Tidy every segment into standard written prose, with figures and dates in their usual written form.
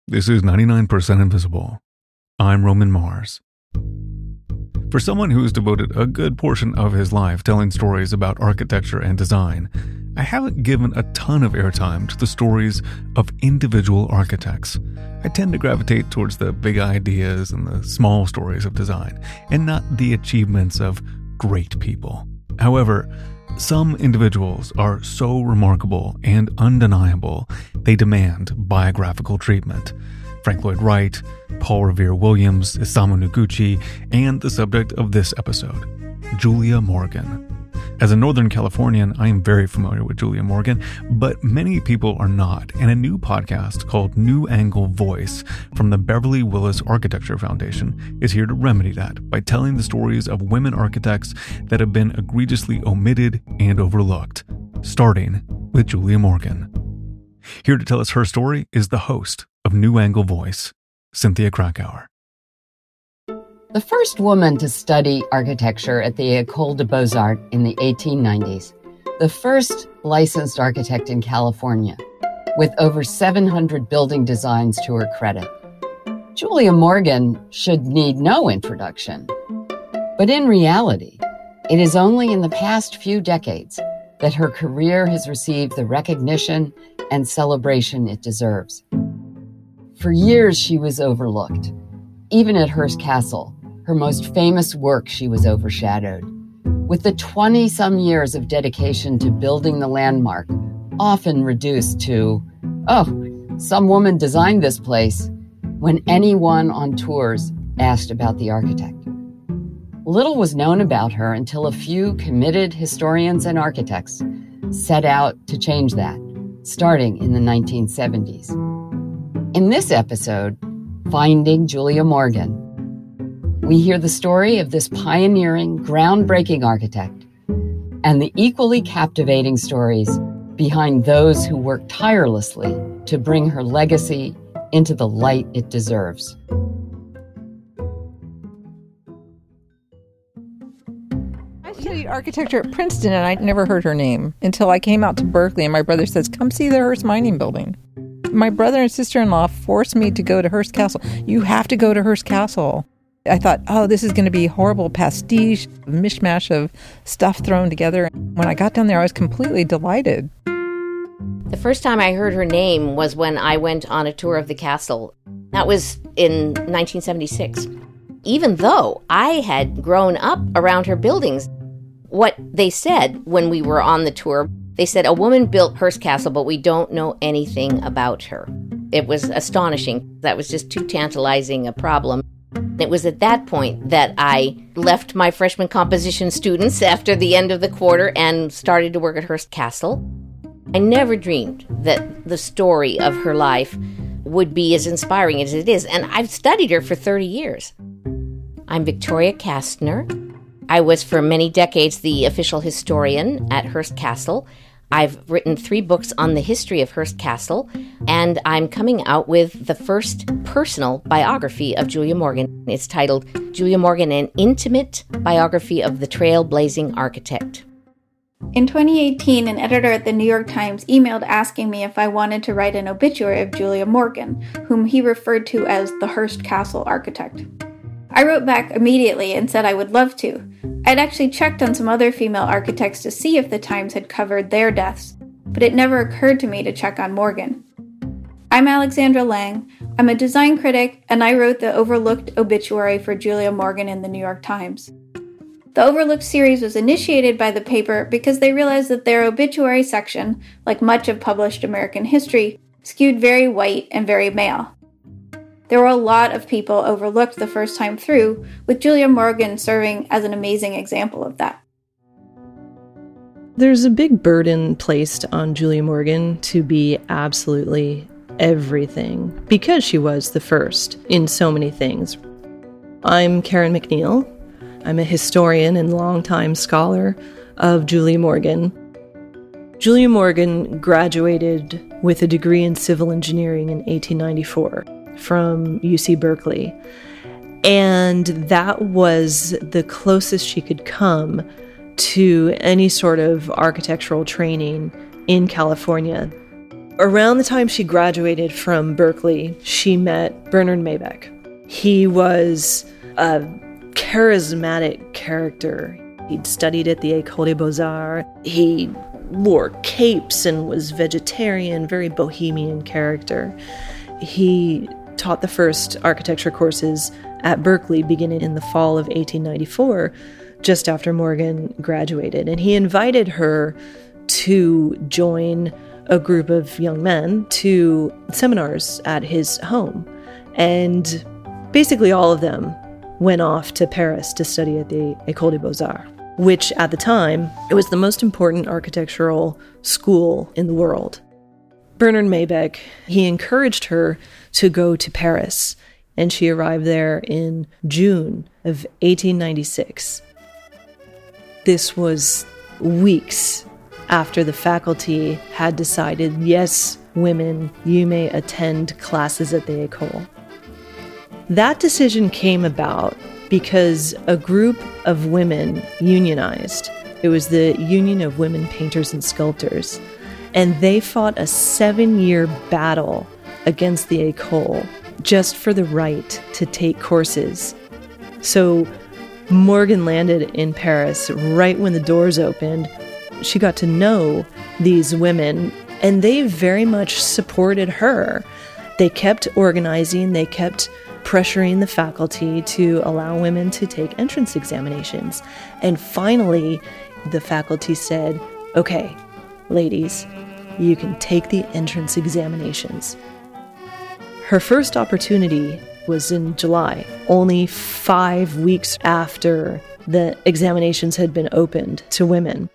This is 99% Invisible. I'm Roman Mars. For someone who has devoted a good portion of his life telling stories about architecture and design, I haven't given a ton of airtime to the stories of individual architects. I tend to gravitate towards the big ideas and the small stories of design, and not the achievements of great people. However, some individuals are so remarkable and undeniable, they demand biographical treatment. Frank Lloyd Wright, Paul Revere Williams, Isamu Noguchi, and the subject of this episode, Julia Morgan. As a Northern Californian, I am very familiar with Julia Morgan, but many people are not, and a new podcast called New Angle Voice from the Beverly Willis Architecture Foundation is here to remedy that by telling the stories of women architects that have been egregiously omitted and overlooked, starting with Julia Morgan. Here to tell us her story is the host of New Angle Voice, Cynthia Krakauer. The first woman to study architecture at the École des Beaux-Arts in the 1890s, the first licensed architect in California, with over 700 building designs to her credit. Julia Morgan should need no introduction. But in reality, it is only in the past few decades that her career has received the recognition and celebration it deserves. For years, she was overlooked. Even at Hearst Castle, her most famous work, she was overshadowed. With the 20-some years of dedication to building the landmark, often reduced to, some woman designed this place, when anyone on tours asked about the architect. Little was known about her until a few committed historians and architects set out to change that, starting in the 1970s. In this episode, Finding Julia Morgan, we hear the story of this pioneering, groundbreaking architect and the equally captivating stories behind those who worked tirelessly to bring her legacy into the light it deserves. I studied architecture at Princeton, and I'd never heard her name until I came out to Berkeley, and my brother says, "Come see the Hearst Mining Building." My brother and sister-in-law forced me to go to Hearst Castle. You have to go to Hearst Castle. I thought, this is going to be horrible pastiche, mishmash of stuff thrown together. When I got down there, I was completely delighted. The first time I heard her name was when I went on a tour of the castle. That was in 1976. Even though I had grown up around her buildings, what they said when we were on the tour, they said, a woman built Hearst Castle, but we don't know anything about her. It was astonishing. That was just too tantalizing a problem. It was at that point that I left my freshman composition students after the end of the quarter and started to work at Hearst Castle. I never dreamed that the story of her life would be as inspiring as it is, and I've studied her for 30 years. I'm Victoria Kastner. I was for many decades the official historian at Hearst Castle. I've written 3 books on the history of Hearst Castle, and I'm coming out with the first personal biography of Julia Morgan. It's titled Julia Morgan, an Intimate Biography of the Trailblazing Architect. In 2018, an editor at the New York Times emailed asking me if I wanted to write an obituary of Julia Morgan, whom he referred to as the Hearst Castle architect. I wrote back immediately and said I would love to. I'd actually checked on some other female architects to see if the Times had covered their deaths, but it never occurred to me to check on Morgan. I'm Alexandra Lang. I'm a design critic, and I wrote the Overlooked obituary for Julia Morgan in the New York Times. The Overlooked series was initiated by the paper because they realized that their obituary section, like much of published American history, skewed very white and very male. There were a lot of people overlooked the first time through, with Julia Morgan serving as an amazing example of that. There's a big burden placed on Julia Morgan to be absolutely everything, because she was the first in so many things. I'm Karen McNeil. I'm a historian and longtime scholar of Julia Morgan. Julia Morgan graduated with a degree in civil engineering in 1894. From UC Berkeley. And that was the closest she could come to any sort of architectural training in California. Around the time she graduated from Berkeley, she met Bernard Maybeck. He was a charismatic character. He'd studied at the École des Beaux-Arts. He wore capes and was vegetarian, very bohemian character. He taught the first architecture courses at Berkeley beginning in the fall of 1894, just after Morgan graduated. And he invited her to join a group of young men to seminars at his home. And basically all of them went off to Paris to study at the École des Beaux-Arts, which at the time, it was the most important architectural school in the world. Bernard Maybeck, he encouraged her to go to Paris, and she arrived there in June of 1896. This was weeks after the faculty had decided, yes, women, you may attend classes at the École. That decision came about because a group of women unionized. It was the Union of Women Painters and Sculptors, and they fought a 7-year battle against the École just for the right to take courses. So Morgan landed in Paris right when the doors opened. She got to know these women, and they very much supported her. They kept organizing, they kept pressuring the faculty to allow women to take entrance examinations. And finally, the faculty said, okay, ladies, you can take the entrance examinations. Her first opportunity was in July, only 5 weeks after the examinations had been opened to women.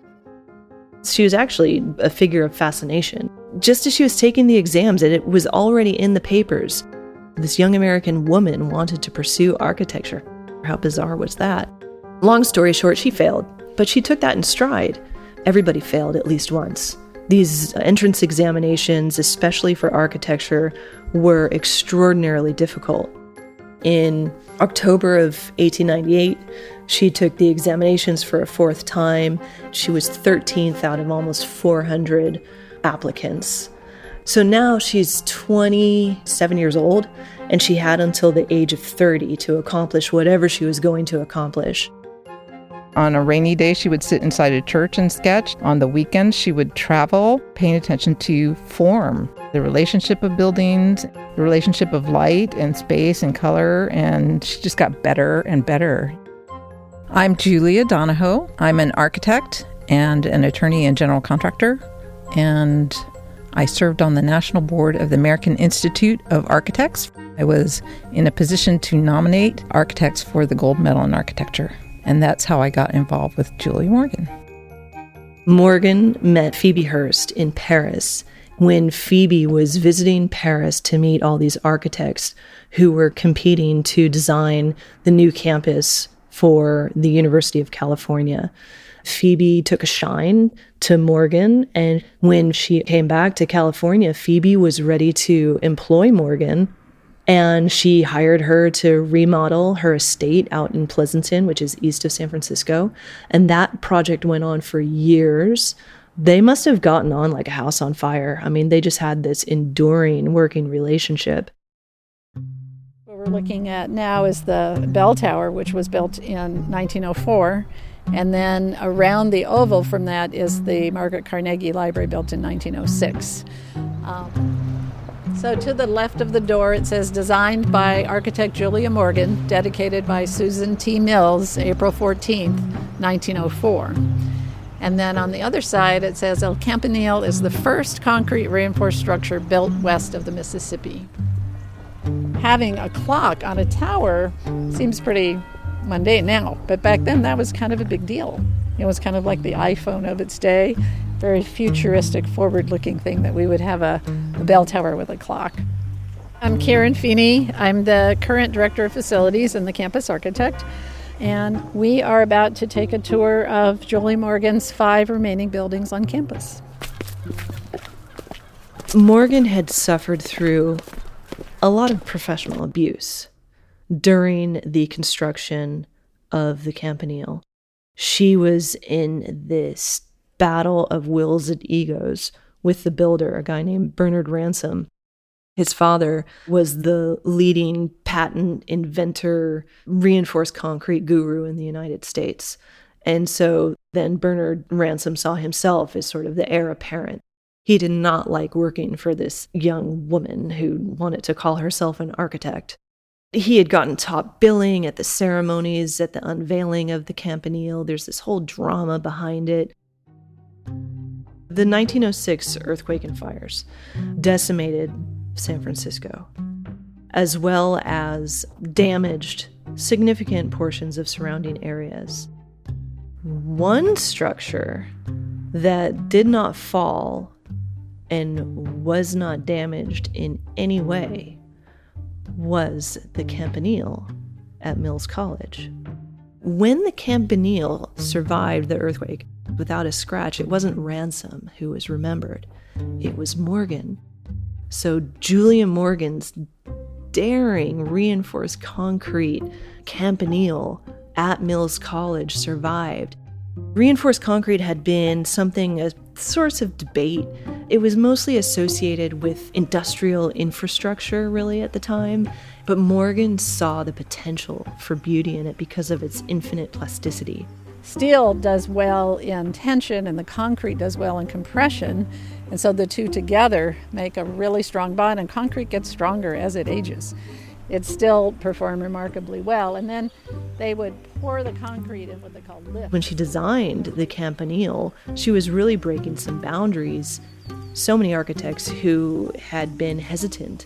She was actually a figure of fascination. Just as she was taking the exams, and it was already in the papers, this young American woman wanted to pursue architecture. How bizarre was that? Long story short, she failed, but she took that in stride. Everybody failed at least once. These entrance examinations, especially for architecture, were extraordinarily difficult. In October of 1898, she took the examinations for a 4th time. She was 13th out of almost 400 applicants. So now she's 27 years old, and she had until the age of 30 to accomplish whatever she was going to accomplish. On a rainy day, she would sit inside a church and sketch. On the weekends, she would travel, paying attention to form, the relationship of buildings, the relationship of light and space and color, and she just got better and better. I'm Julia Donahoe. I'm an architect and an attorney and general contractor, and I served on the National Board of the American Institute of Architects. I was in a position to nominate architects for the Gold Medal in Architecture. And that's how I got involved with Julia Morgan. Morgan met Phoebe Hearst in Paris when Phoebe was visiting Paris to meet all these architects who were competing to design the new campus for the University of California. Phoebe took a shine to Morgan, and when she came back to California, Phoebe was ready to employ Morgan. And she hired her to remodel her estate out in Pleasanton, which is east of San Francisco. And that project went on for years. They must have gotten on like a house on fire. I mean, they just had this enduring working relationship. What we're looking at now is the bell tower, which was built in 1904. And then around the oval from that is the Margaret Carnegie Library, built in 1906. So to the left of the door, it says, designed by architect Julia Morgan, dedicated by Susan T. Mills, April 14th, 1904. And then on the other side, it says, El Campanile is the first concrete reinforced structure built west of the Mississippi. Having a clock on a tower seems pretty mundane now, but back then that was kind of a big deal. It was kind of like the iPhone of its day. Very futuristic, forward-looking thing that we would have a bell tower with a clock. I'm Karen Feeney. I'm the current director of facilities and the campus architect. And we are about to take a tour of Julia Morgan's 5 remaining buildings on campus. Morgan had suffered through a lot of professional abuse during the construction of the Campanile. She was in this battle of wills and egos with the builder, a guy named Bernard Ransom. His father was the leading patent inventor, reinforced concrete guru in the United States. And so then Bernard Ransom saw himself as sort of the heir apparent. He did not like working for this young woman who wanted to call herself an architect. He had gotten top billing at the ceremonies, at the unveiling of the Campanile. There's this whole drama behind it. The 1906 earthquake and fires decimated San Francisco, as well as damaged significant portions of surrounding areas. One structure that did not fall and was not damaged in any way was the Campanile at Mills College. When the Campanile survived the earthquake without a scratch, it wasn't Ransom who was remembered. It was Morgan. So Julia Morgan's daring reinforced concrete Campanile at Mills College survived. Reinforced concrete had been something, a source of debate. It was mostly associated with industrial infrastructure, really, at the time. But Morgan saw the potential for beauty in it because of its infinite plasticity. Steel does well in tension and the concrete does well in compression. And so the two together make a really strong bond, and concrete gets stronger as it ages. It still performed remarkably well. And then they would pour the concrete in what they call lift. When she designed the Campanile, she was really breaking some boundaries. So many architects who had been hesitant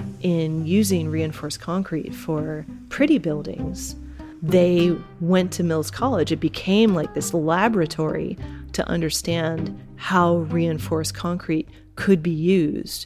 in using reinforced concrete for pretty buildings, they went to Mills College. It became like this laboratory to understand how reinforced concrete could be used.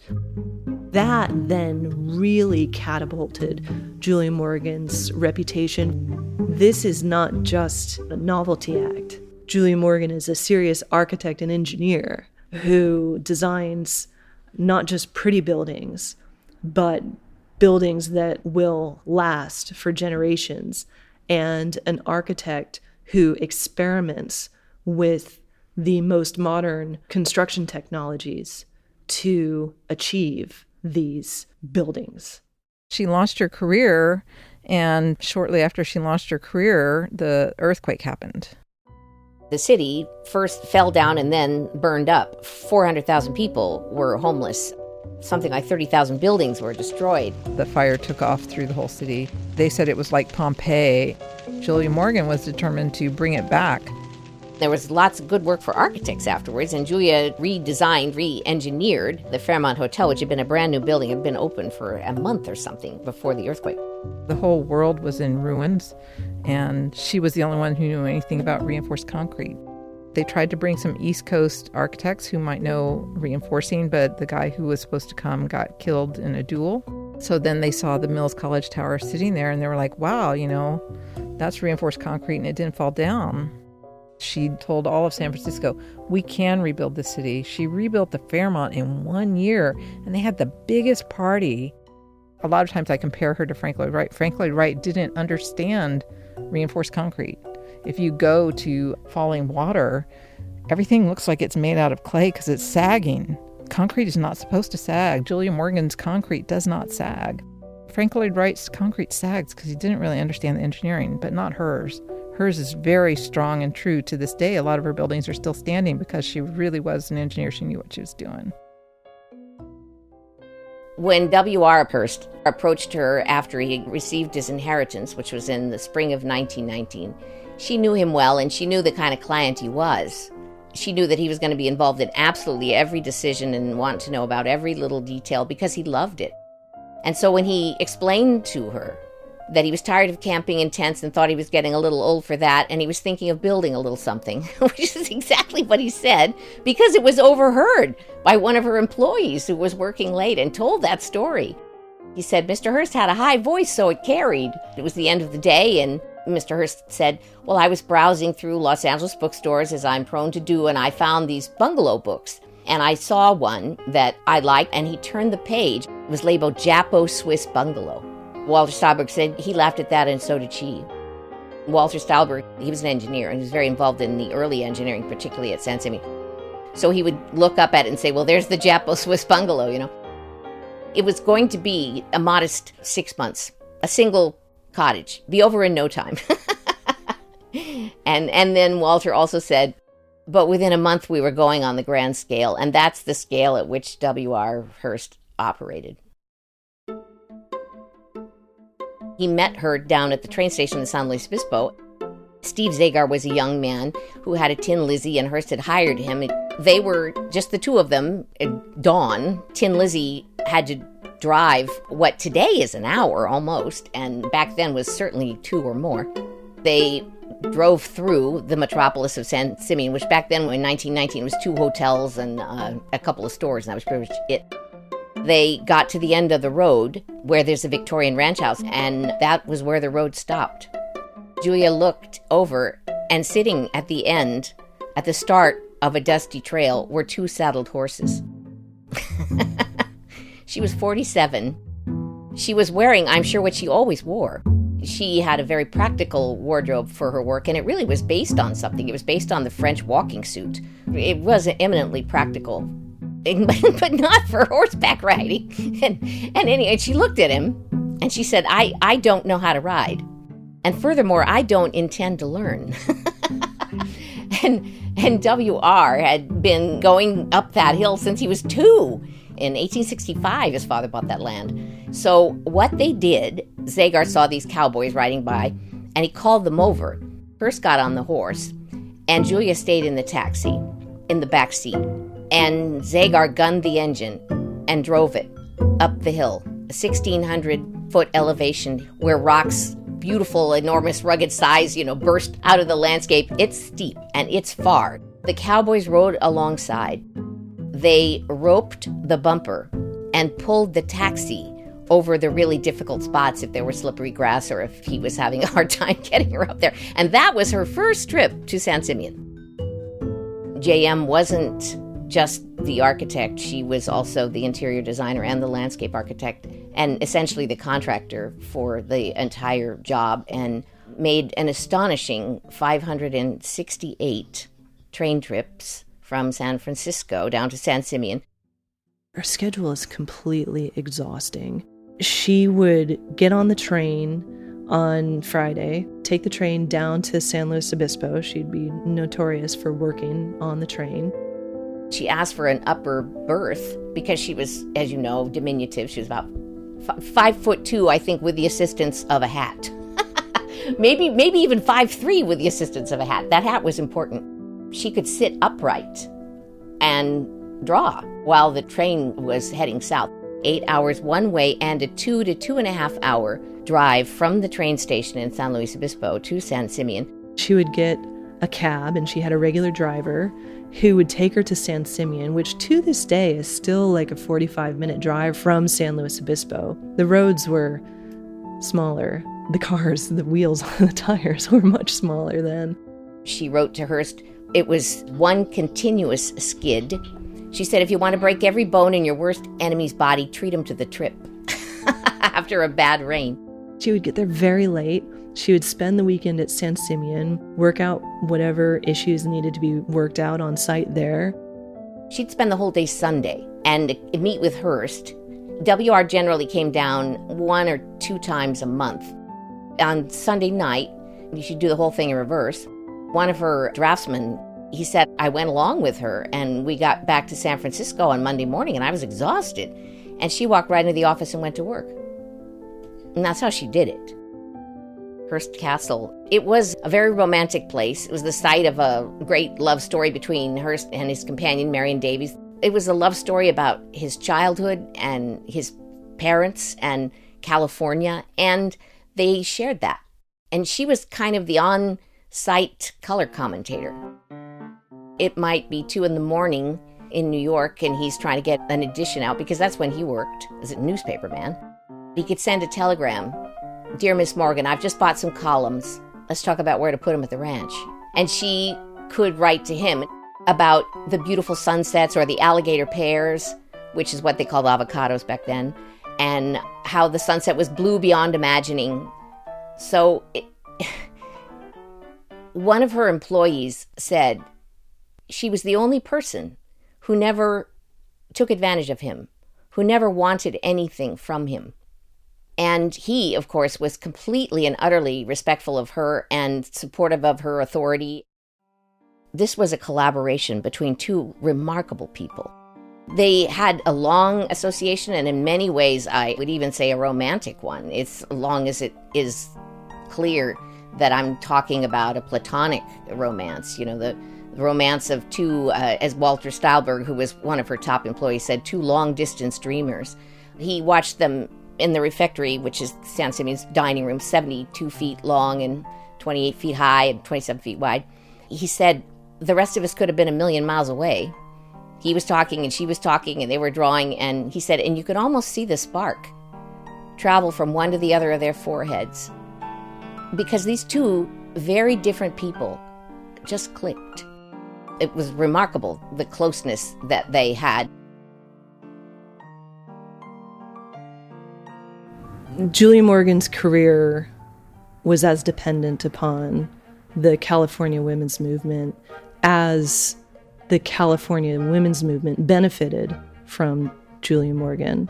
That then really catapulted Julia Morgan's reputation. This is not just a novelty act. Julia Morgan is a serious architect and engineer who designs not just pretty buildings, but buildings that will last for generations, and an architect who experiments with the most modern construction technologies to achieve these buildings. She launched her career, and shortly after she launched her career, the earthquake happened. The city first fell down and then burned up. 400,000 people were homeless. Something like 30,000 buildings were destroyed. The fire took off through the whole city. They said it was like Pompeii. Julia Morgan was determined to bring it back. There was lots of good work for architects afterwards, and Julia redesigned, re-engineered the Fairmont Hotel, which had been a brand new building. It had been open for a month or something before the earthquake. The whole world was in ruins, and she was the only one who knew anything about reinforced concrete. They tried to bring some East Coast architects who might know reinforcing, but the guy who was supposed to come got killed in a duel. So then they saw the Mills College Tower sitting there, and they were like, wow, that's reinforced concrete, and it didn't fall down. She told all of San Francisco, we can rebuild the city. She rebuilt the Fairmont in 1 year, and they had the biggest party. A lot of times I compare her to Frank Lloyd Wright. Frank Lloyd Wright didn't understand reinforced concrete. If you go to Falling Water, everything looks like it's made out of clay because it's sagging. Concrete is not supposed to sag. Julia Morgan's concrete does not sag. Frank Lloyd Wright's concrete sags because he didn't really understand the engineering, but not hers. Hers is very strong and true to this day. A lot of her buildings are still standing because she really was an engineer. She knew what she was doing. When W.R. Hearst approached her after he received his inheritance, which was in the spring of 1919, she knew him well, and she knew the kind of client he was. She knew that he was going to be involved in absolutely every decision and want to know about every little detail because he loved it. And so when he explained to her that he was tired of camping in tents and thought he was getting a little old for that, and he was thinking of building a little something, which is exactly what he said, because it was overheard by one of her employees who was working late and told that story. He said, Mr. Hearst had a high voice, so it carried. It was the end of the day, and Mr. Hearst said, well, I was browsing through Los Angeles bookstores, as I'm prone to do, and I found these bungalow books. And I saw one that I liked, and he turned the page. It was labeled Japo Swiss Bungalow. Walter Stahlberg said he laughed at that, and so did she. Walter Stahlberg, he was an engineer, and he was very involved in the early engineering, particularly at San Simeon. So he would look up at it and say, well, there's the Japo-Swiss bungalow, It was going to be a modest 6 months, a single cottage, be over in no time. And then Walter also said, but within a month we were going on the grand scale, and that's the scale at which W.R. Hearst operated. He met her down at the train station in San Luis Obispo. Steve Zagar was a young man who had a Tin Lizzie, and Hearst had hired him. They were just the two of them at dawn. Tin Lizzie had to drive what today is an hour almost, and back then was certainly 2 or more. They drove through the metropolis of San Simeon, which back then in 1919 was 2 hotels and a couple of stores, and that was pretty much it. They got to the end of the road where there's a Victorian ranch house, and that was where the road stopped. Julia looked over, and sitting at the end, at the start of a dusty trail, were 2 saddled horses. She was 47. She was wearing, I'm sure, what she always wore. She had a very practical wardrobe for her work, and it really was based on something. It was based on the French walking suit. It was eminently practical, but not for horseback riding. And anyway, she looked at him, and she said, I don't know how to ride. And furthermore, I don't intend to learn. And W.R. had been going up that hill since he was 2. In 1865, his father bought that land. So what they did, Zagar saw these cowboys riding by, and he called them over. First got on the horse, and Julia stayed in the taxi, in the back seat. And Zagar gunned the engine and drove it up the hill, a 1,600-foot elevation where rocks, beautiful, enormous, rugged size, burst out of the landscape. It's steep, and it's far. The cowboys rode alongside. They roped the bumper and pulled the taxi over the really difficult spots if there were slippery grass or if he was having a hard time getting her up there. And that was her first trip to San Simeon. J.M. wasn't just the architect. She was also the interior designer and the landscape architect and essentially the contractor for the entire job, and made an astonishing 568 train trips from San Francisco down to San Simeon. Her schedule is completely exhausting. She would get on the train on Friday, take the train down to San Luis Obispo. She'd be notorious for working on the train. She asked for an upper berth because she was, as you know, diminutive. She was about 5'2", I think, with the assistance of a hat. maybe even 5'3" with the assistance of a hat. That hat was important. She could sit upright and draw while the train was heading south. 8 hours one way and a 2 to 2.5 hour drive from the train station in San Luis Obispo to San Simeon. She would get a cab, and she had a regular driver who would take her to San Simeon, which to this day is still like a 45-minute drive from San Luis Obispo. The roads were smaller. The cars, the wheels on the tires were much smaller then. She wrote to Hearst, it was one continuous skid. She said, if you want to break every bone in your worst enemy's body, treat him to the trip after a bad rain. She would get there very late. She would spend the weekend at San Simeon, work out whatever issues needed to be worked out on site there. She'd spend the whole day Sunday and meet with Hearst. W.R. generally came down 1 or 2 times a month. On Sunday night, she'd do the whole thing in reverse. One of her draftsmen, he said, I went along with her, and we got back to San Francisco on Monday morning, and I was exhausted. And she walked right into the office and went to work. And that's how she did it. Hearst Castle. It was a very romantic place. It was the site of a great love story between Hearst and his companion, Marion Davies. It was a love story about his childhood and his parents and California, and they shared that. And she was kind of the on-site color commentator. It might be 2 a.m. in New York, and he's trying to get an edition out, because that's when he worked as a newspaper man. He could send a telegram. Dear Miss Morgan, I've just bought some columns. Let's talk about where to put them at the ranch. And she could write to him about the beautiful sunsets or the alligator pears, which is what they called avocados back then, and how the sunset was blue beyond imagining. So one of her employees said she was the only person who never took advantage of him, who never wanted anything from him. And he, of course, was completely and utterly respectful of her and supportive of her authority. This was a collaboration between two remarkable people. They had a long association, and in many ways, I would even say a romantic one, as long as it is clear that I'm talking about a platonic romance, the romance of two, as Walter Stahlberg, who was one of her top employees, said, two long-distance dreamers. He watched them in the refectory, which is San Simeon's dining room, 72 feet long and 28 feet high and 27 feet wide. He said, the rest of us could have been a million miles away. He was talking and she was talking and they were drawing, and he said, and you could almost see the spark travel from one to the other of their foreheads. Because these two very different people just clicked. It was remarkable, the closeness that they had. Julia Morgan's career was as dependent upon the California women's movement as the California women's movement benefited from Julia Morgan.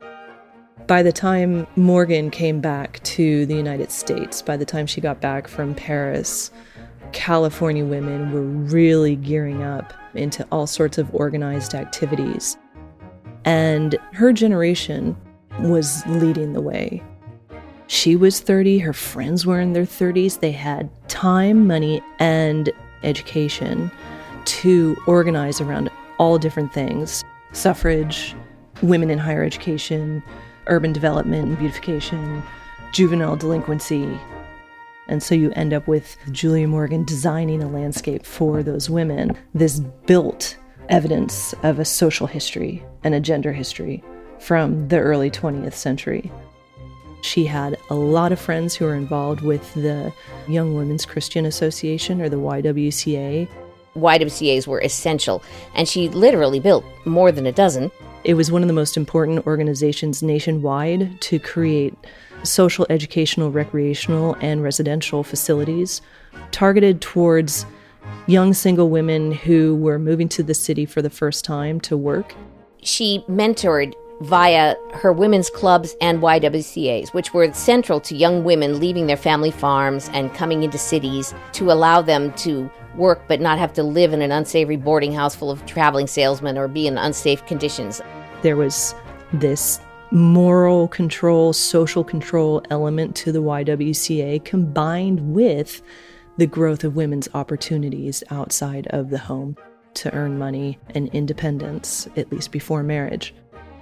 By the time Morgan came back to the United States, by the time she got back from Paris, California women were really gearing up into all sorts of organized activities. And her generation was leading the way. She was 30, her friends were in their 30s. They had time, money, and education to organize around all different things. Suffrage, women in higher education, urban development and beautification, juvenile delinquency. And so you end up with Julia Morgan designing a landscape for those women. This built evidence of a social history and a gender history from the early 20th century. She had a lot of friends who were involved with the Young Women's Christian Association, or the YWCA. YWCAs were essential, and she literally built more than a dozen. It was one of the most important organizations nationwide to create social, educational, recreational, and residential facilities targeted towards young single women who were moving to the city for the first time to work. She mentored via her women's clubs and YWCAs, which were central to young women leaving their family farms and coming into cities to allow them to work but not have to live in an unsavory boarding house full of traveling salesmen or be in unsafe conditions. There was this moral control, social control element to the YWCA combined with the growth of women's opportunities outside of the home to earn money and independence, at least before marriage.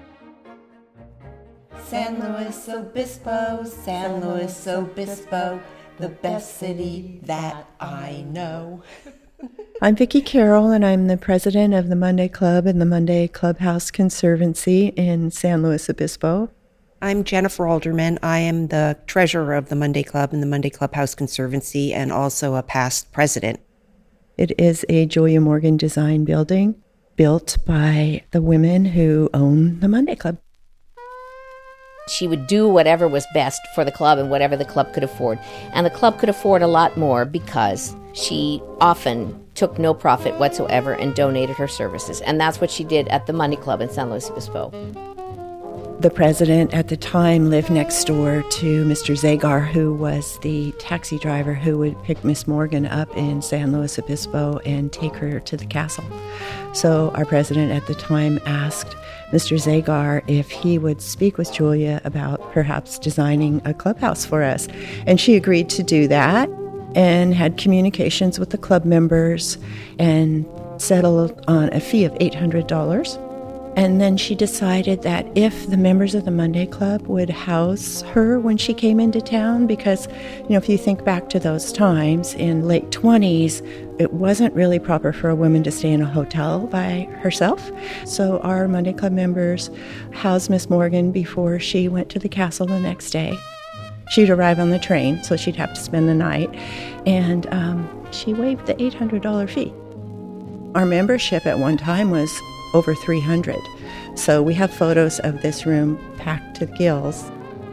San Luis Obispo, San Luis Obispo, the best city that I know. I'm Vicki Carroll, and I'm the president of the Monday Club and the Monday Clubhouse Conservancy in San Luis Obispo. I'm Jennifer Alderman. I am the treasurer of the Monday Club and the Monday Clubhouse Conservancy, and also a past president. It is a Julia Morgan design building built by the women who own the Monday Club. She would do whatever was best for the club and whatever the club could afford. And the club could afford a lot more because she often took no profit whatsoever and donated her services. And that's what she did at the Monday Club in San Luis Obispo. The president at the time lived next door to Mr. Zagar, who was the taxi driver who would pick Miss Morgan up in San Luis Obispo and take her to the castle. So our president at the time asked Mr. Zagar if he would speak with Julia about perhaps designing a clubhouse for us. And she agreed to do that and had communications with the club members and settled on a fee of $800. And then she decided that if the members of the Monday Club would house her when she came into town, because, if you think back to those times in late 20s, it wasn't really proper for a woman to stay in a hotel by herself. So our Monday Club members housed Miss Morgan before she went to the castle the next day. She'd arrive on the train, so she'd have to spend the night, and she waived the $800 fee. Our membership at one time was over 300. So we have photos of this room packed to the gills.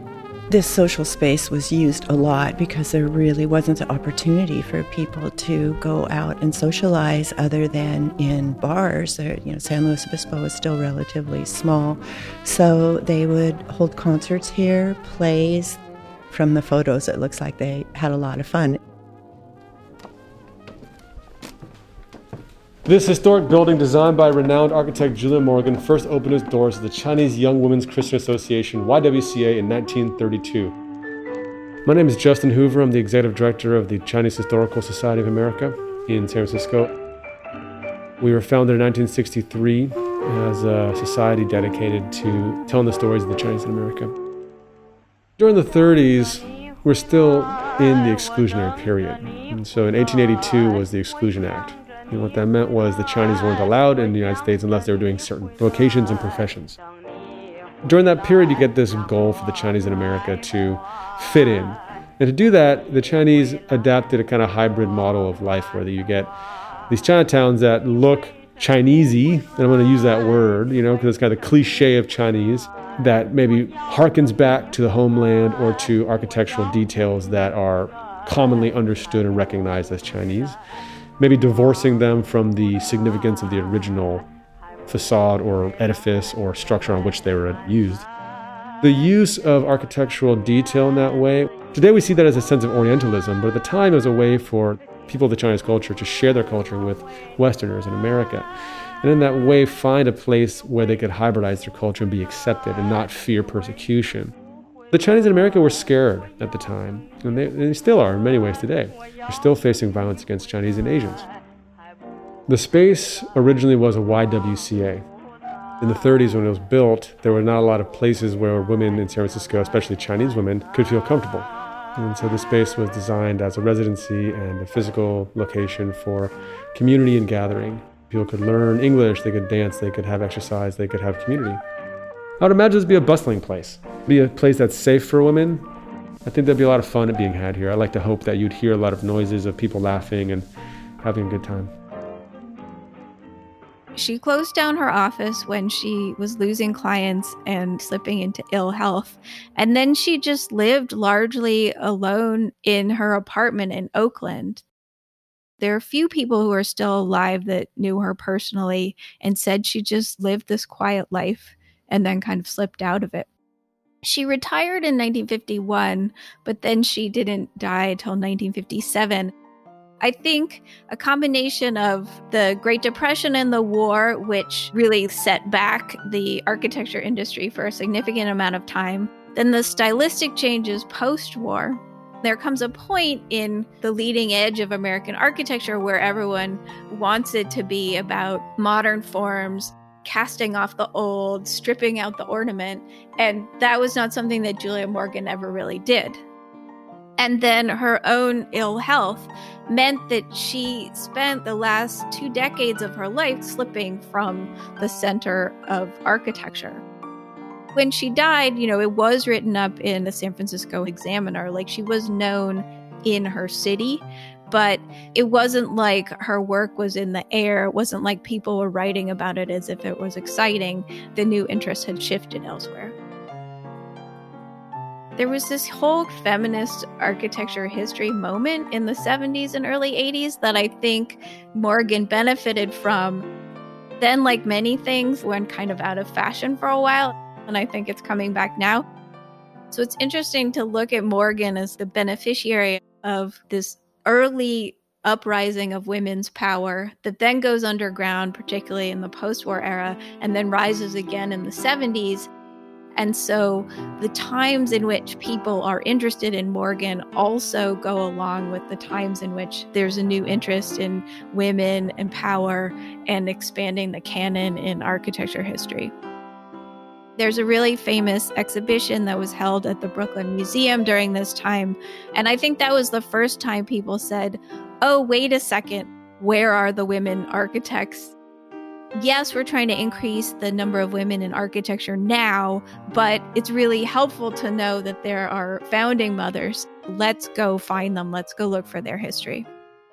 This social space was used a lot because there really wasn't an opportunity for people to go out and socialize other than in bars. San Luis Obispo was still relatively small, so they would hold concerts here, plays. From the photos, it looks like they had a lot of fun. This historic building, designed by renowned architect Julia Morgan, first opened its doors to the Chinese Young Women's Christian Association, YWCA, in 1932. My name is Justin Hoover. I'm the executive director of the Chinese Historical Society of America in San Francisco. We were founded in 1963 as a society dedicated to telling the stories of the Chinese in America. During the 30s, we're still in the exclusionary period. And so in 1882 was the Exclusion Act. And what that meant was the Chinese weren't allowed in the United States unless they were doing certain vocations and professions. During that period, you get this goal for the Chinese in America to fit in. And to do that, the Chinese adapted a kind of hybrid model of life where you get these Chinatowns that look Chinesey, and I'm going to use that word, because it's kind of the cliche of Chinese, that maybe harkens back to the homeland or to architectural details that are commonly understood and recognized as Chinese. Maybe divorcing them from the significance of the original facade or edifice or structure on which they were used. The use of architectural detail in that way, today we see that as a sense of Orientalism, but at the time it was a way for people of the Chinese culture to share their culture with Westerners in America. And in that way, find a place where they could hybridize their culture and be accepted and not fear persecution. The Chinese in America were scared at the time, and they still are in many ways today. They're still facing violence against Chinese and Asians. The space originally was a YWCA. In the 30s, when it was built, there were not a lot of places where women in San Francisco, especially Chinese women, could feel comfortable. And so the space was designed as a residency and a physical location for community and gathering. People could learn English, they could dance, they could have exercise, they could have community. I would imagine this would be a bustling place, be a place that's safe for women. I think there'd be a lot of fun being had here. I like to hope that you'd hear a lot of noises of people laughing and having a good time. She closed down her office when she was losing clients and slipping into ill health. And then she just lived largely alone in her apartment in Oakland. There are a few people who are still alive that knew her personally and said she just lived this quiet life and then kind of slipped out of it. She retired in 1951, but then she didn't die until 1957. I think a combination of the Great Depression and the war, which really set back the architecture industry for a significant amount of time, then the stylistic changes post-war. There comes a point in the leading edge of American architecture where everyone wants it to be about modern forms, casting off the old, stripping out the ornament, and that was not something that Julia Morgan ever really did. And then her own ill health meant that she spent the last 2 decades of her life slipping from the center of architecture. When she died, it was written up in the San Francisco Examiner, like she was known in her city, but it wasn't like her work was in the air. It wasn't like people were writing about it as if it was exciting. The new interest had shifted elsewhere. There was this whole feminist architecture history moment in the 70s and early 80s that I think Morgan benefited from. Then, like many things, went kind of out of fashion for a while, and I think it's coming back now. So it's interesting to look at Morgan as the beneficiary of this early uprising of women's power that then goes underground, particularly in the post-war era, and then rises again in the 70s. And so the times in which people are interested in Morgan also go along with the times in which there's a new interest in women and power and expanding the canon in architecture history. There's a really famous exhibition that was held at the Brooklyn Museum during this time. And I think that was the first time people said, oh, wait a second, where are the women architects? Yes, we're trying to increase the number of women in architecture now, but it's really helpful to know that there are founding mothers. Let's go find them. Let's go look for their history.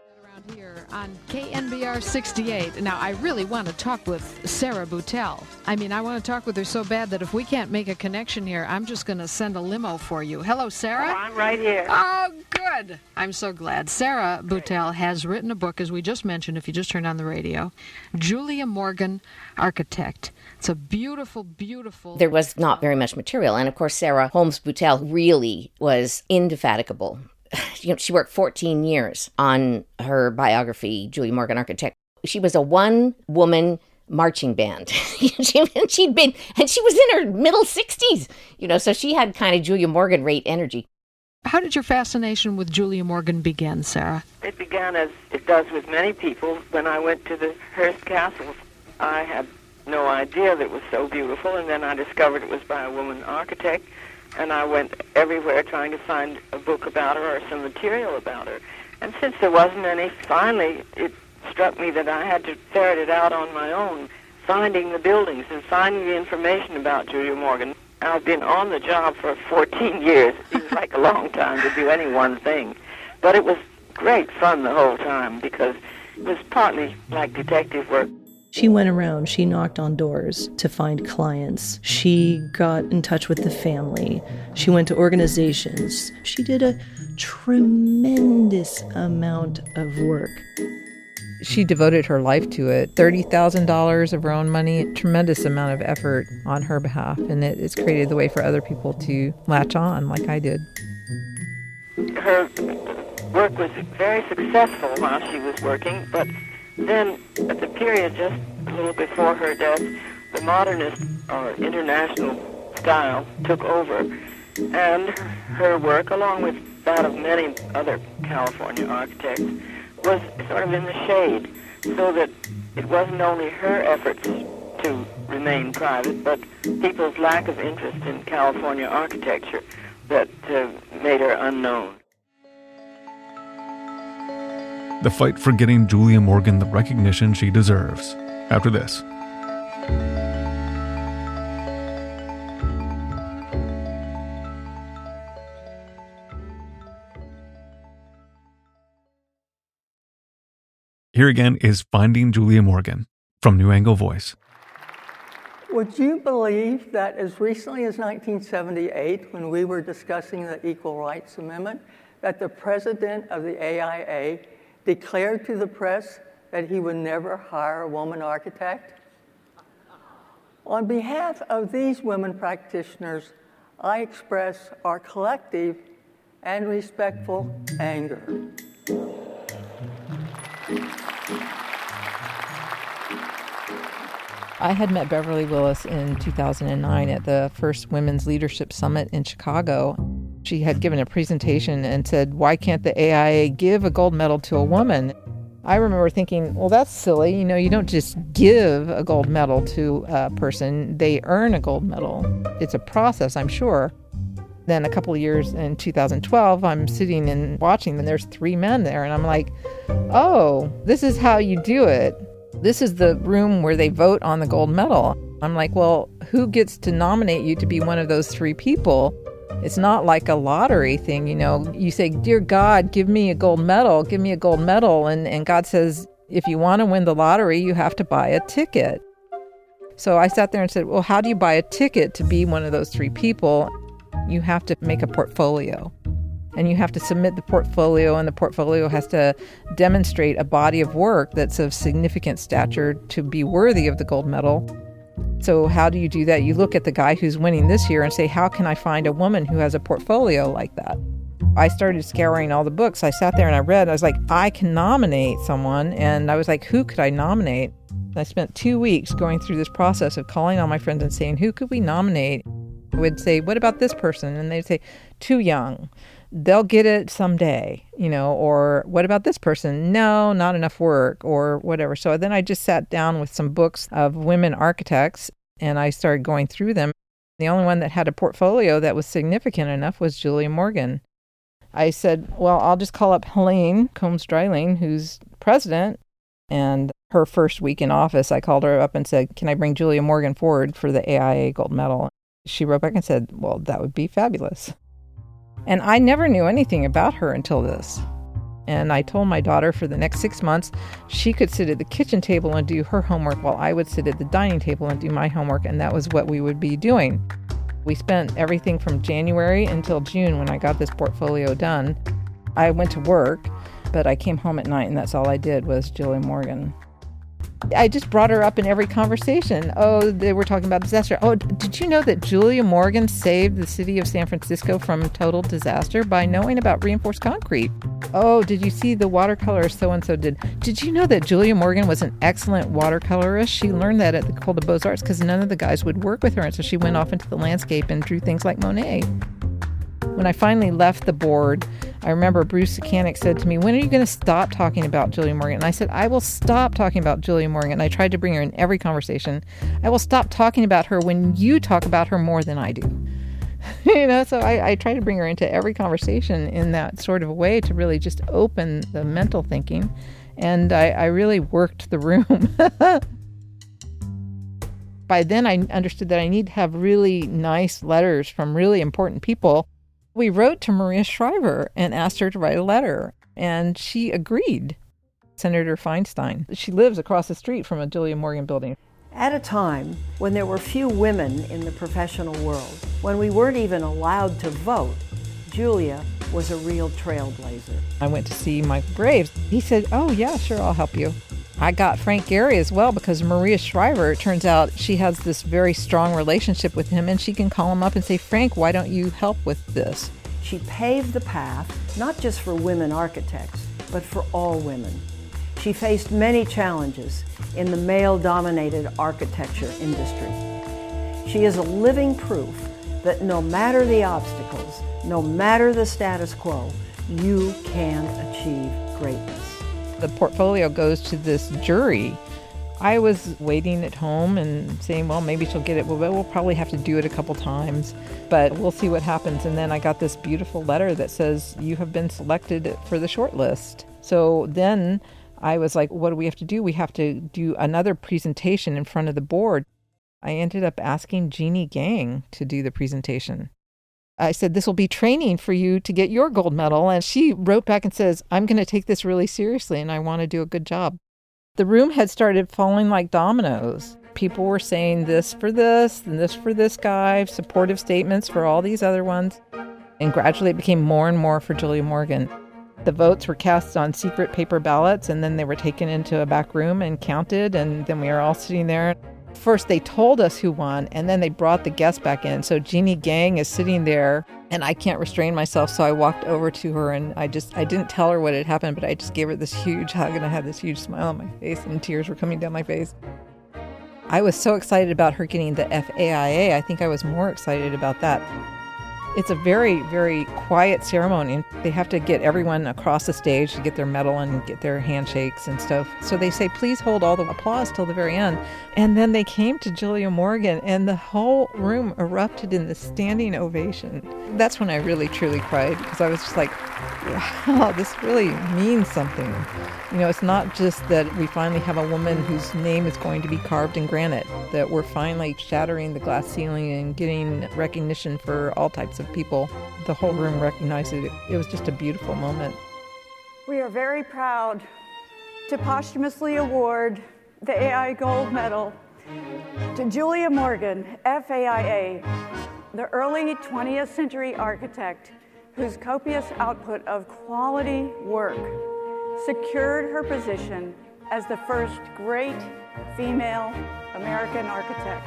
here on KNBR 68. Now, I really want to talk with Sarah Beutel. I mean, I want to talk with her so bad that if we can't make a connection here, I'm just going to send a limo for you. Hello, Sarah? Oh, I'm right here. Oh, good. I'm so glad. Sarah Beutel has written a book, as we just mentioned, if you just turned on the radio, Julia Morgan, Architect. It's a beautiful, beautiful... There was not very much material. And, of course, Sarah Holmes Beutel really was indefatigable. She worked 14 years on her biography, Julia Morgan, Architect. She was a one-woman marching band. she was in her middle 60s, so she had kind of Julia Morgan rate energy. How did your fascination with Julia Morgan begin, Sarah? It began, as it does with many people, when I went to the Hearst Castle. I had no idea that it was so beautiful, and then I discovered it was by a woman architect. And I went everywhere trying to find a book about her or some material about her. And since there wasn't any, finally it struck me that I had to ferret it out on my own, finding the buildings and finding the information about Julia Morgan. I've been on the job for 14 years. It seems like a long time to do any one thing. But it was great fun the whole time because it was partly like detective work. She went around, she knocked on doors to find clients. She got in touch with the family. She went to organizations. She did a tremendous amount of work. She devoted her life to it. $30,000 of her own money, a tremendous amount of effort on her behalf. And it's created the way for other people to latch on like I did. Her work was very successful while she was working, but then, at the period just a little before her death, the modernist or international style took over, and her work, along with that of many other California architects, was sort of in the shade, so that it wasn't only her efforts to remain private, but people's lack of interest in California architecture that made her unknown. The fight for getting Julia Morgan the recognition she deserves. After this. Here again is Finding Julia Morgan from New Angle Voice. Would you believe that as recently as 1978, when we were discussing the Equal Rights Amendment, that the president of the AIA declared to the press that he would never hire a woman architect? On behalf of these women practitioners, I express our collective and respectful anger. I had met Beverly Willis in 2009 at the first Women's Leadership Summit in Chicago. She had given a presentation and said, why can't the AIA give a gold medal to a woman? I remember thinking, well, that's silly. You don't just give a gold medal to a person. They earn a gold medal. It's a process, I'm sure. Then a couple of years in 2012, I'm sitting and watching, and there's 3 men there. And I'm like, oh, this is how you do it. This is the room where they vote on the gold medal. I'm like, well, who gets to nominate you to be one of those 3 people? It's not like a lottery thing, You say, dear God, give me a gold medal, give me a gold medal. And God says, if you want to win the lottery, you have to buy a ticket. So I sat there and said, well, how do you buy a ticket to be one of those 3 people? You have to make a portfolio. And you have to submit the portfolio, and the portfolio has to demonstrate a body of work that's of significant stature to be worthy of the gold medal. So how do you do that? You look at the guy who's winning this year and say, how can I find a woman who has a portfolio like that? I started scouring all the books. I sat there and I read. I was like, I can nominate someone. And I was like, who could I nominate? I spent 2 weeks going through this process of calling all my friends and saying, who could we nominate? I would say, what about this person? And they'd say, too young. They'll get it someday, or what about this person? No, not enough work, or whatever. So then I just sat down with some books of women architects, and I started going through them. The only one that had a portfolio that was significant enough was Julia Morgan. I said, well, I'll just call up Helene Combs-Dreiling, who's president, and her first week in office, I called her up and said, can I bring Julia Morgan forward for the AIA Gold Medal? She wrote back and said, well, that would be fabulous. And I never knew anything about her until this. And I told my daughter for the next 6 months, she could sit at the kitchen table and do her homework while I would sit at the dining table and do my homework. And that was what we would be doing. We spent everything from January until June when I got this portfolio done. I went to work, but I came home at night and that's all I did was Julia Morgan. I just brought her up in every conversation. Oh, they were talking about disaster. Oh, did you know that Julia Morgan saved the city of San Francisco from total disaster by knowing about reinforced concrete? Oh, did you see the watercolor so-and-so did? Did you know that Julia Morgan was an excellent watercolorist? She learned that at the École des Beaux-Arts because none of the guys would work with her, and so she went off into the landscape and drew things like Monet. When I finally left the board, I remember Bruce Sakanik said to me, when are you going to stop talking about Julia Morgan? And I said, I will stop talking about Julia Morgan. I tried to bring her in every conversation. I will stop talking about her when you talk about her more than I do. So I try to bring her into every conversation in that sort of way to really just open the mental thinking. And I really worked the room. By then, I understood that I need to have really nice letters from really important people. We wrote to Maria Shriver and asked her to write a letter, and she agreed. Senator Feinstein. She lives across the street from a Julia Morgan building. At a time when there were few women in the professional world, when we weren't even allowed to vote, Julia was a real trailblazer. I went to see Mike Graves. He said, oh yeah, sure, I'll help you. I got Frank Gehry as well because Maria Shriver, it turns out she has this very strong relationship with him and she can call him up and say, Frank, why don't you help with this? She paved the path, not just for women architects, but for all women. She faced many challenges in the male-dominated architecture industry. She is a living proof that no matter the obstacles, no matter the status quo, you can achieve greatness. The portfolio goes to this jury. I was waiting at home and saying, well, maybe she'll get it. Well, we'll probably have to do it a couple times, but we'll see what happens. And then I got this beautiful letter that says, you have been selected for the short list. So then I was like, what do we have to do? We have to do another presentation in front of the board. I ended up asking Jeannie Gang to do the presentation. I said, this will be training for you to get your gold medal. And she wrote back and says, I'm going to take this really seriously and I want to do a good job. The room had started falling like dominoes. People were saying this for this and this for this guy, supportive statements for all these other ones. And gradually it became more and more for Julia Morgan. The votes were cast on secret paper ballots and then they were taken into a back room and counted. And then we were all sitting there. First, they told us who won, and then they brought the guests back in. So Jeannie Gang is sitting there, and I can't restrain myself, so I walked over to her, and I didn't tell her what had happened, but I just gave her this huge hug, and I had this huge smile on my face, and tears were coming down my face. I was so excited about her getting the FAIA. I think I was more excited about that. It's a very, very quiet ceremony. They have to get everyone across the stage to get their medal and get their handshakes and stuff. So they say, please hold all the applause till the very end. And then they came to Julia Morgan and the whole room erupted in this standing ovation. That's when I really, truly cried because I was just like, wow, this really means something. You know, it's not just that we finally have a woman whose name is going to be carved in granite, that we're finally shattering the glass ceiling and getting recognition for all types of people. The whole room recognized it. It was just a beautiful moment. We are very proud to posthumously award the AI Gold Medal to Julia Morgan, FAIA, the early 20th century architect whose copious output of quality work secured her position as the first great female American architect.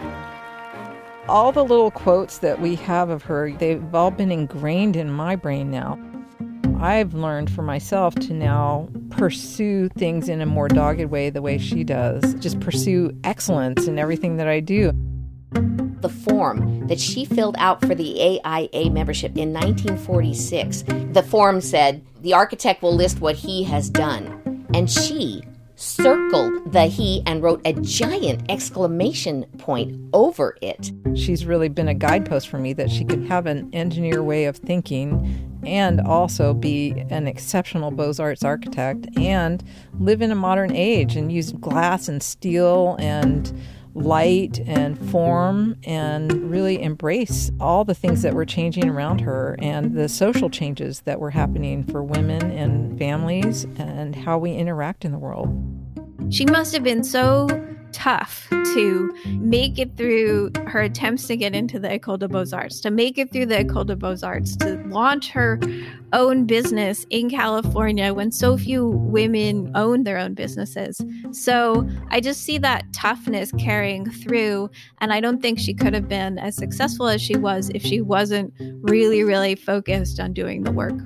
All the little quotes that we have of her, they've all been ingrained in my brain now. I've learned for myself to now pursue things in a more dogged way, the way she does. Just pursue excellence in everything that I do. The form that she filled out for the AIA membership in 1946, the form said, the architect will list what he has done. And she circled the he and wrote a giant exclamation point over it. She's really been a guidepost for me that she could have an engineer way of thinking and also be an exceptional Beaux-Arts architect and live in a modern age and use glass and steel and light and form and really embrace all the things that were changing around her and the social changes that were happening for women and families and how we interact in the world. She must have been so tough to make it through her attempts to get into the École des Beaux-Arts, to make it through the École des Beaux-Arts, to launch her own business in California when so few women own their own businesses. So I just see that toughness carrying through, and I don't think she could have been as successful as she was if she wasn't really, really focused on doing the work.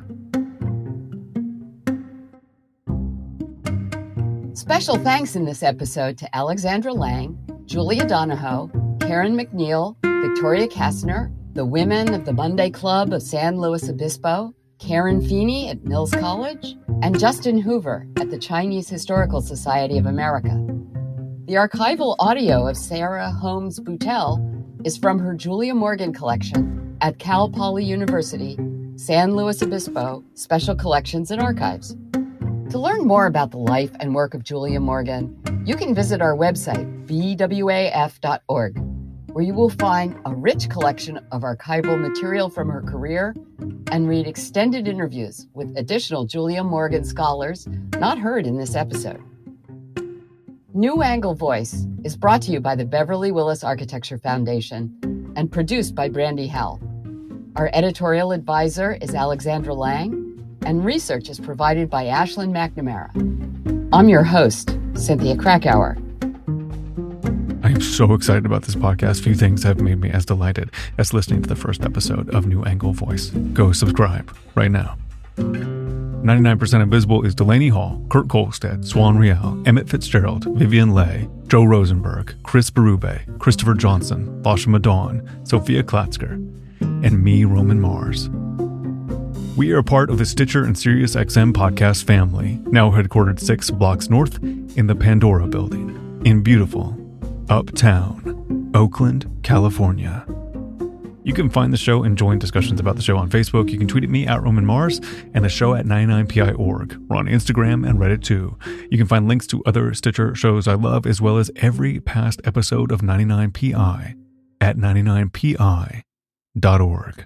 Special thanks in this episode to Alexandra Lang, Julia Donahoe, Karen McNeil, Victoria Kastner, the women of the Monday Club of San Luis Obispo, Karen Feeney at Mills College, and Justin Hoover at the Chinese Historical Society of America. The archival audio of Sarah Holmes Boutel is from her Julia Morgan collection at Cal Poly University, San Luis Obispo, Special Collections and Archives. To learn more about the life and work of Julia Morgan, you can visit our website, bwaf.org, where you will find a rich collection of archival material from her career and read extended interviews with additional Julia Morgan scholars not heard in this episode. New Angle Voice is brought to you by the Beverly Willis Architecture Foundation and produced by Brandy Howell. Our editorial advisor is Alexandra Lang, and research is provided by Ashlyn McNamara. I'm your host, Cynthia Krakauer. I am so excited about this podcast. Few things have made me as delighted as listening to the first episode of New Angle Voice. Go subscribe right now. 99% Invisible is Delaney Hall, Kurt Kolstad, Swan Riel, Emmett Fitzgerald, Vivian Leigh, Joe Rosenberg, Chris Berube, Christopher Johnson, Lasha Madon, Sophia Klatzker, and me, Roman Mars. We are part of the Stitcher and SiriusXM podcast family, now headquartered 6 blocks north in the Pandora building in beautiful Uptown, Oakland, California. You can find the show and join discussions about the show on Facebook. You can tweet at me at Roman Mars and the show at 99pi.org. We're on Instagram and Reddit too. You can find links to other Stitcher shows I love as well as every past episode of 99pi at 99pi.org.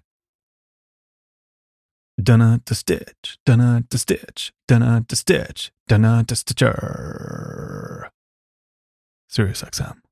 Dunna to stitch, dunna to stitch, dunna to stitch, dunna to stitcher. SiriusXM.